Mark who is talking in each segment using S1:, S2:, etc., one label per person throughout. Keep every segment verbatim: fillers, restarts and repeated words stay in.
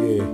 S1: Yeah.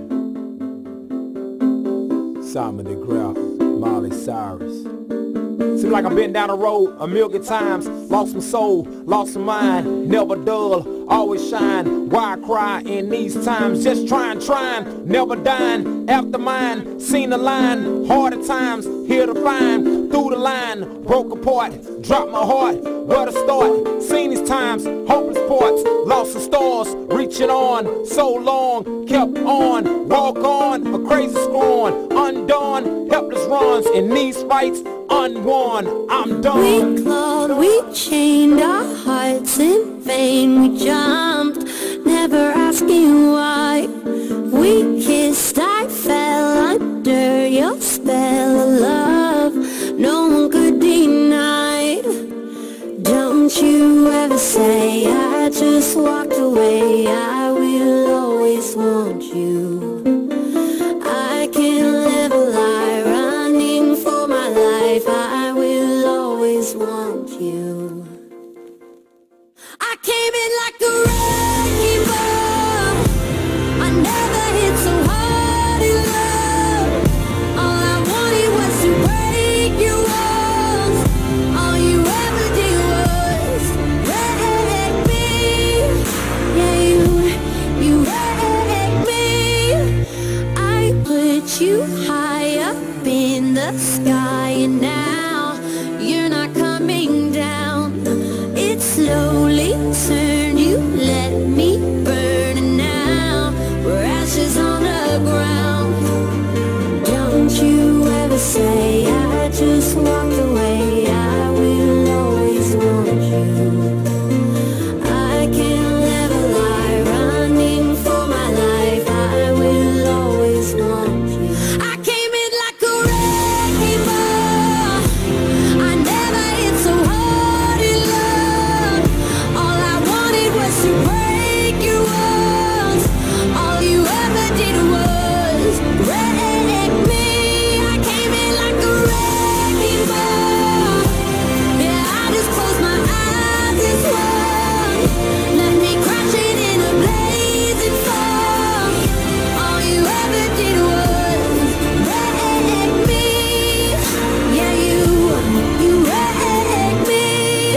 S1: Simon DeGraff, Miley Cyrus. Seems like I've been down the road a million times. Lost my soul, lost my mind. Never dull, always shine. Why cry in these times? Just trying, trying, never dying. After mine, seen the line. Harder times, here to find. Through the line, broke apart. Dropped my heart, where to start? Seen these times, hopeless parts. Lost the stars, reaching on. So long, kept on. Walk on, a crazy scorn. Undone, helpless runs. In these fights, unwon, I'm done.
S2: We clawed, we chained our hearts in vain. We jumped, never asking why. We kissed, I fell under your spell of love. No one could deny. Don't you ever say I just walked away. I will always want you. I can't live a lie running for my life. I will always want you. I came in like a wrecking ball. I never hit so hard in love. All I wanted was to break your walls. All you ever did was wreck me. Yeah, you, you wrecked me. I put you high up in the sky, and now you're not coming down. It slowly turned, you let me burn, and now we're ashes on the ground. Don't you ever say I just walked away. I will always want you. I can't live a lie running for my life. I will always want you. I came in like a wrecking ball. I never hit so hard in love. All I wanted was to break your walls. All you ever did was wreck me. I came in like a wrecking ball. Yeah, I just closed my eyes this one. Let me crashing in a blazing fall. All you ever did was wreck me. Yeah, you, you wrecked me.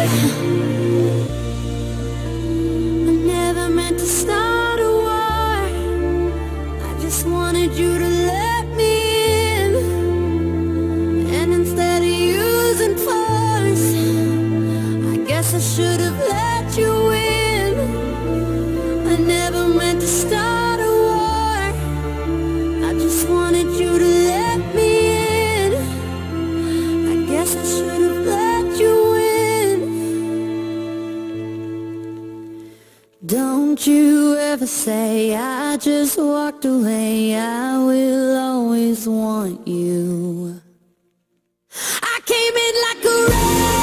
S2: I never meant to start a war. I just wanted you to let me in. And instead of using force, I guess I should have let you in. I never meant to start a war. I just wanted you to let me in. I guess I should have let you in. Don't you ever say I just walked away. I will always want you. I came in like a wreck.